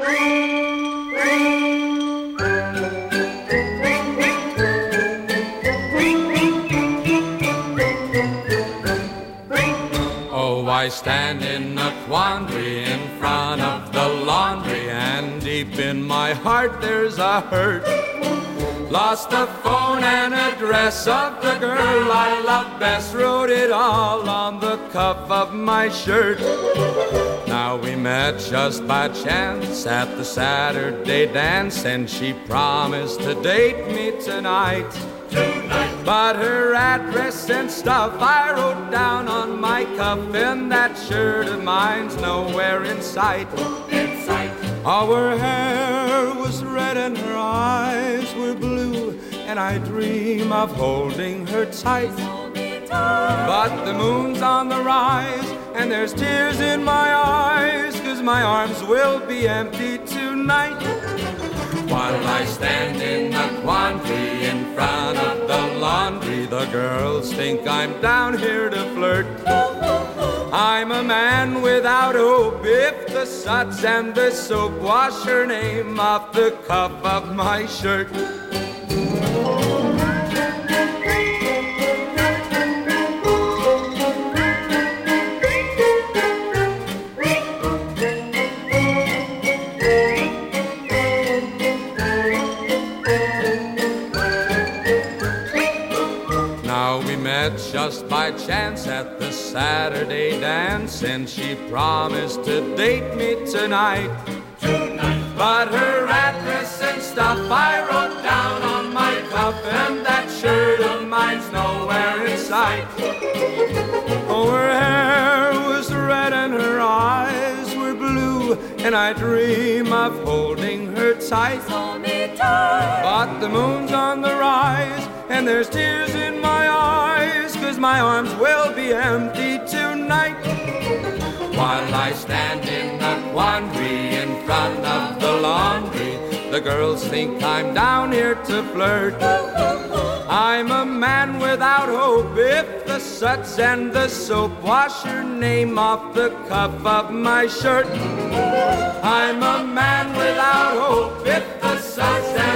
Oh, I stand in a quandary in front of the laundry, and deep in my heart there's a hurt. Lost the phone and address of the girl I love best, wrote it all on the cuff of my shirt. Now we met just by chance at the Saturday dance, and she promised to date me tonight. But her address and stuff I wrote down on my cuff, and that shirt of mine's nowhere in sight. Our hair was red and her eyes were blue, and I dream of holding her tight. But the moon's on the rise, and there's tears in my eyes, 'cause my arms will be empty tonight. While I stand in the quandary in front of the laundry, the girls think I'm down here to flirt. I'm a man without hope if the suds and the soap wash her name off the cuff of my shirt. Just by chance at the Saturday dance, and she promised to date me tonight. But her address and stuff I wrote down on my cuff, and that shirt of mine's nowhere in sight. Oh, her hair was red and her eyes were blue, and I dream of holding her tight. But the moon's on the rise, and there's tears in my eyes, 'cause my arms will be empty tonight. While I stand in the quandary in front of the laundry, the girls think I'm down here to flirt. I'm a man without hope if the suds and the soap wash her name off the cuff of my shirt. I'm a man without hope if the suds and